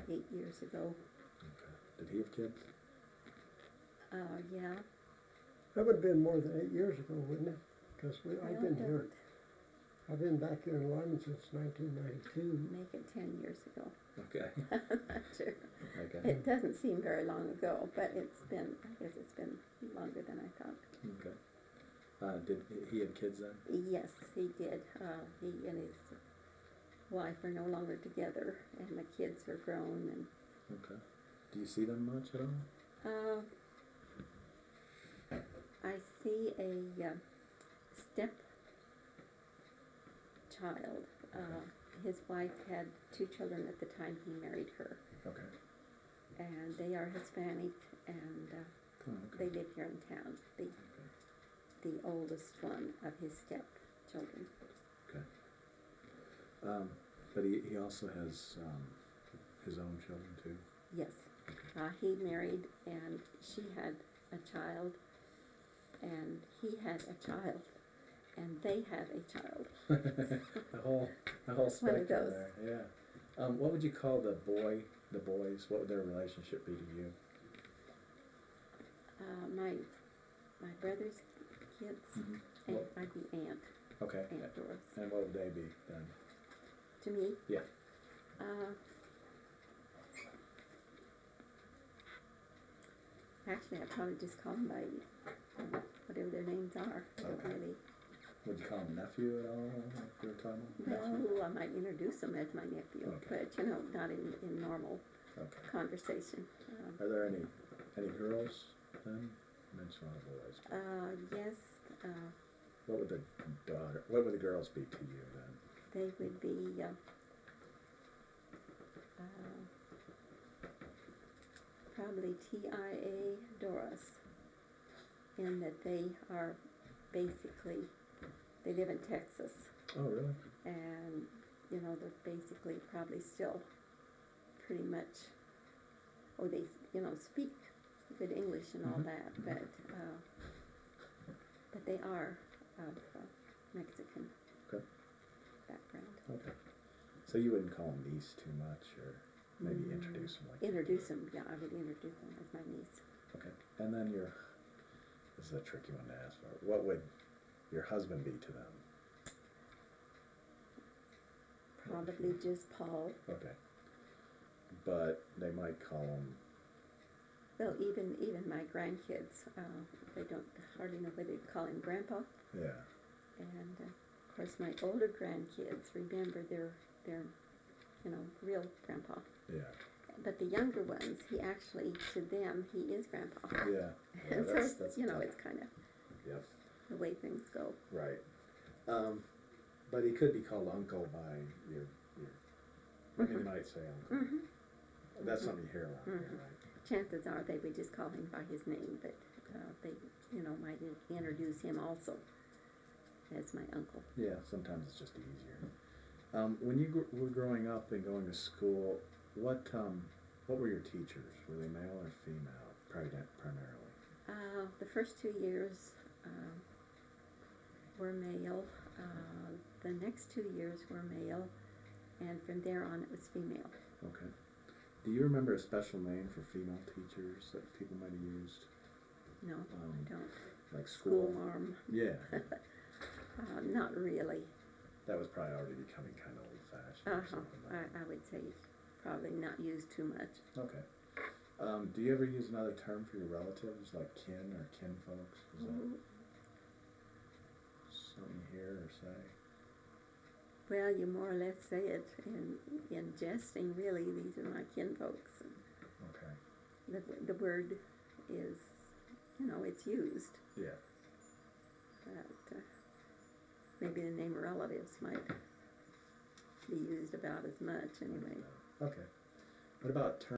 8 years ago. Okay. Did he have kids? Yeah. That would have been more than 8 years ago, wouldn't it? Because I've Well, been it here. doesn't I've been back here in Lyman since 1992. make it 10 years ago. Okay. I'm not sure. Okay. It doesn't seem very long ago, but I guess it's been longer than I thought. Okay. Did he have kids then? Yes, he did. He and his wife are no longer together, and the kids are grown. And Okay. Do you see them much at all? I see a step child. His wife had 2 children at the time he married her, Okay. and they are Hispanic, and Oh, okay. they live here in town. The oldest one of his stepchildren. Okay. But he also has his own children too? Yes. He married, and she had a child, and he had a child, and they had a child. the whole spectrum those. there. Yeah. What would you call the boys? What would their relationship be to you? My brother's kids, Mm-hmm. and I'd be Aunt Okay. Doris. And what would they be then? To me? Yeah. Actually, I'd probably just call them by whatever their names are. I don't Okay. really. Would you call him nephew at all? If you were talking about nephew? No, I might introduce them as my nephew, Okay. but not in normal Okay. conversation. Are there any girls then? You mentioned a lot of boys. Yes, What would the girls be to you then? they would be probably TIA Doris, in that they are basically, they live in Texas, Oh, really? and they're basically probably still pretty much, or they speak good English and all Mhm. that, but they are of Mexican Okay. background. Okay. So you wouldn't call them niece too much, or maybe introduce them like Introduce them, yeah, I would introduce them as my niece. Okay. And then this is a tricky one to ask for. What would your husband be to them? Probably just Paul. Okay. But they might call him. Well, even my grandkids, they don't hardly know whether to call him Grandpa. Yeah. And of course, my older grandkids remember their real Grandpa. Yeah. But the younger ones, to them, he is Grandpa. Yeah. And so that's it's kind of Yep. the way things go. Right. But he could be called uncle by your I mean, they might say uncle. Mm-hmm. That's something you hear a lot here, Mhm. right? Chances are they would just call him by his name, but they, might introduce him also as my uncle. Yeah, sometimes it's just easier. When you were growing up and going to school, what were your teachers? Were they male or female, primarily? The first 2 years were male. The next 2 years were male, and from there on it was female. Okay. Do you remember a special name for female teachers that people might have used? No, I don't. Like school? Schoolmarm. Yeah. Not really. That was probably already becoming kind of old-fashioned or something like that. I would say probably not used too much. Okay. Do you ever use another term for your relatives, like kin or kinfolks? Is that something you hear or say? Well, you more or less say it in jesting, really. These are my kinfolks. Okay. The word is, it's used. Yeah. But maybe the name relatives might be used about as much anyway. Okay. What about terms?